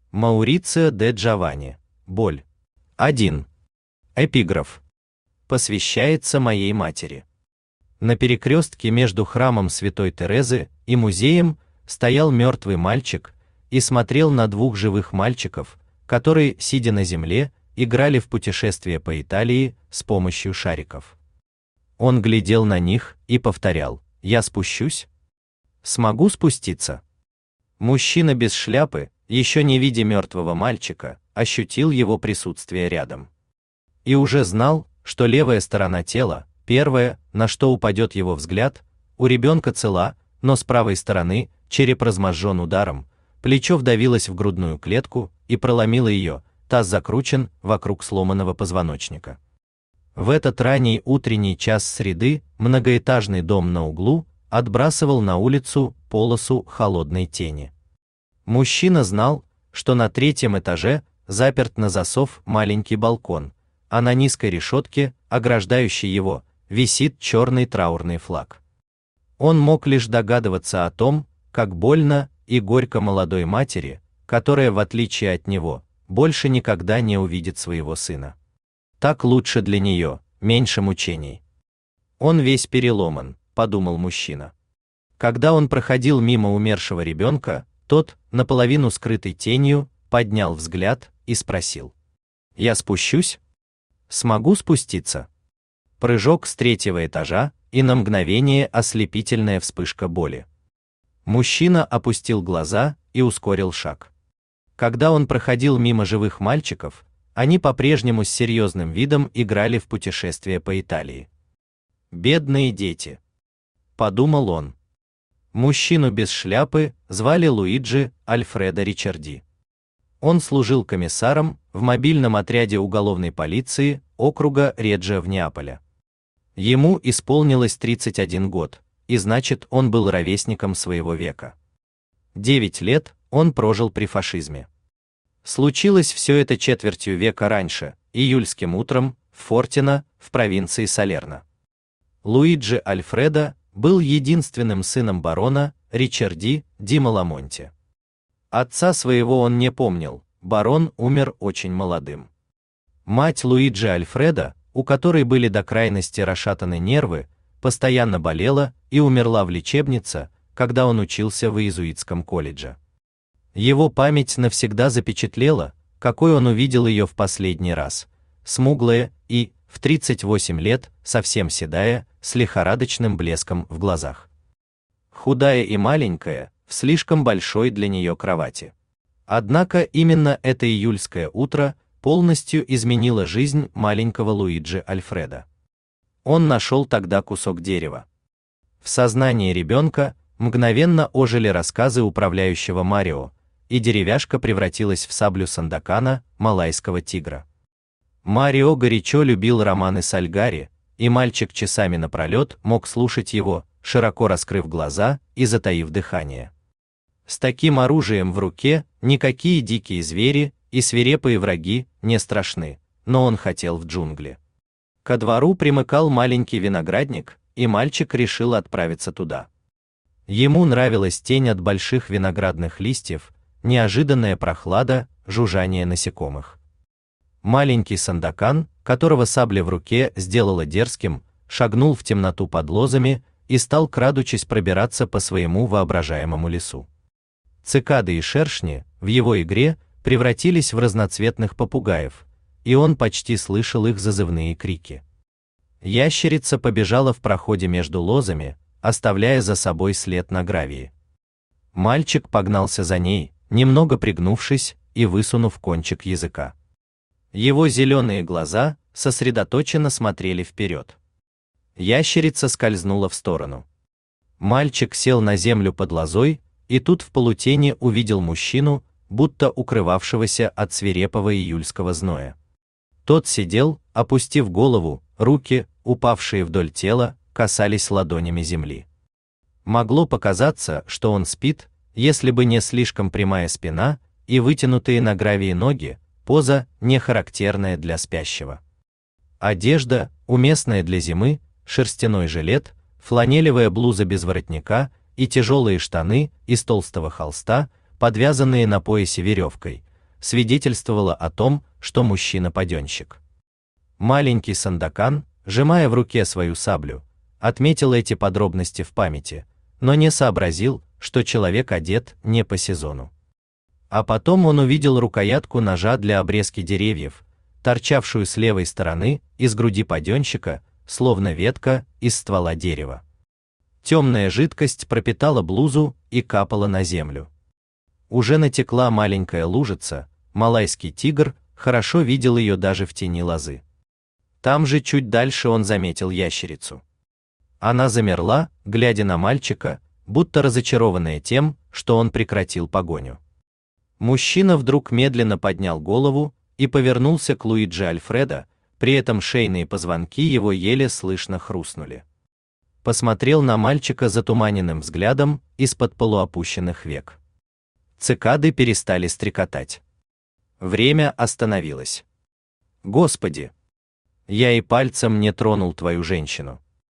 Маурицио де Джованни. Боль. 1. Эпиграф. Посвящается моей матери. На перекрестке между храмом Святой Терезы и музеем стоял мертвый мальчик и смотрел на двух живых мальчиков, которые, сидя на земле, играли в путешествие по Италии с помощью шариков. Он глядел на них и повторял: «Я спущусь? Смогу спуститься?» Мужчина без шляпы, еще не видя мертвого мальчика, ощутил его присутствие рядом. И уже знал, что левая сторона тела, первая, на что упадет его взгляд, у ребенка цела, но с правой стороны череп размозжен ударом, плечо вдавилось в грудную клетку и проломило ее, таз закручен вокруг сломанного позвоночника. В этот ранний утренний час среды многоэтажный дом на углу отбрасывал на улицу полосу холодной тени. Мужчина знал, что на 3-м этаже заперт на засов маленький балкон, а на низкой решетке, ограждающей его, висит черный траурный флаг. Он мог лишь догадываться о том, как больно и горько молодой матери, которая, в отличие от него, больше никогда не увидит своего сына. Так лучше для нее, меньше мучений. Он весь переломан, подумал мужчина. Когда он проходил мимо умершего ребенка, тот, наполовину скрытый тенью, поднял взгляд и спросил: «Я спущусь? Смогу спуститься?» Прыжок с 3-го этажа, и на мгновение ослепительная вспышка боли. Мужчина опустил глаза и ускорил шаг. Когда он проходил мимо живых мальчиков, они по-прежнему с серьезным видом играли в путешествие по Италии. «Бедные дети», — подумал он. Мужчину без шляпы звали Луиджи Альфредо Ричарди. Он служил комиссаром в мобильном отряде уголовной полиции округа Реджио в Неаполе. Ему исполнилось 31 год, и значит, он был ровесником своего века. 9 лет он прожил при фашизме. Случилось все это четвертью века раньше, июльским утром, в Фортино, в провинции Салерно. Луиджи Альфредо был единственным сыном барона Ричарди ди Маламонте. Отца своего он не помнил, барон умер очень молодым. Мать Луиджи Альфредо, у которой были до крайности расшатаны нервы, постоянно болела и умерла в лечебнице, когда он учился в иезуитском колледже. Его память навсегда запечатлела, какой он увидел ее в последний раз, смуглая и, в 38 лет, совсем седая, с лихорадочным блеском в глазах. Худая и маленькая, в слишком большой для нее кровати. Однако именно это июльское утро полностью изменило жизнь маленького Луиджи Альфредо. Он нашел тогда кусок дерева. В сознании ребенка мгновенно ожили рассказы управляющего Марио, и деревяшка превратилась в саблю Сандакана, малайского тигра. Марио горячо любил романы Сальгари, и мальчик часами напролет мог слушать его, широко раскрыв глаза и затаив дыхание. С таким оружием в руке никакие дикие звери и свирепые враги не страшны, но он хотел в джунгли. Ко двору примыкал маленький виноградник, и мальчик решил отправиться туда. Ему нравилась тень от больших виноградных листьев, неожиданная прохлада, жужжание насекомых. Маленький Сандакан, которого сабля в руке сделала дерзким, шагнул в темноту под лозами и стал, крадучись, пробираться по своему воображаемому лесу. Цикады и шершни в его игре превратились в разноцветных попугаев, и он почти слышал их зазывные крики. Ящерица побежала в проходе между лозами, оставляя за собой след на гравии. Мальчик погнался за ней, немного пригнувшись и высунув кончик языка. Его зеленые глаза сосредоточенно смотрели вперед. Ящерица скользнула в сторону. Мальчик сел на землю под лозой, и тут в полутени увидел мужчину, будто укрывавшегося от свирепого июльского зноя. Тот сидел, опустив голову, руки, упавшие вдоль тела, касались ладонями земли. Могло показаться, что он спит, если бы не слишком прямая спина и вытянутые на гравии ноги, поза, не характерная для спящего. Одежда, уместная для зимы, шерстяной жилет, фланелевая блуза без воротника и тяжелые штаны из толстого холста, подвязанные на поясе веревкой, свидетельствовало о том, что мужчина паденщик. Маленький Сандакан, сжимая в руке свою саблю, отметил эти подробности в памяти, но не сообразил, что человек одет не по сезону. А потом он увидел рукоятку ножа для обрезки деревьев, торчавшую с левой стороны из груди паденщика, словно ветка из ствола дерева. Темная жидкость пропитала блузу и капала на землю. Уже натекла маленькая лужица, малайский тигр хорошо видел ее даже в тени лозы. Там же чуть дальше он заметил ящерицу. Она замерла, глядя на мальчика, будто разочарованная тем, что он прекратил погоню. Мужчина вдруг медленно поднял голову и повернулся к Луиджи Альфредо, при этом шейные позвонки его еле слышно хрустнули. Посмотрел на мальчика затуманенным взглядом из-под полуопущенных век. Цикады перестали стрекотать. Время остановилось. Господи! Я и пальцем не тронул твою женщину.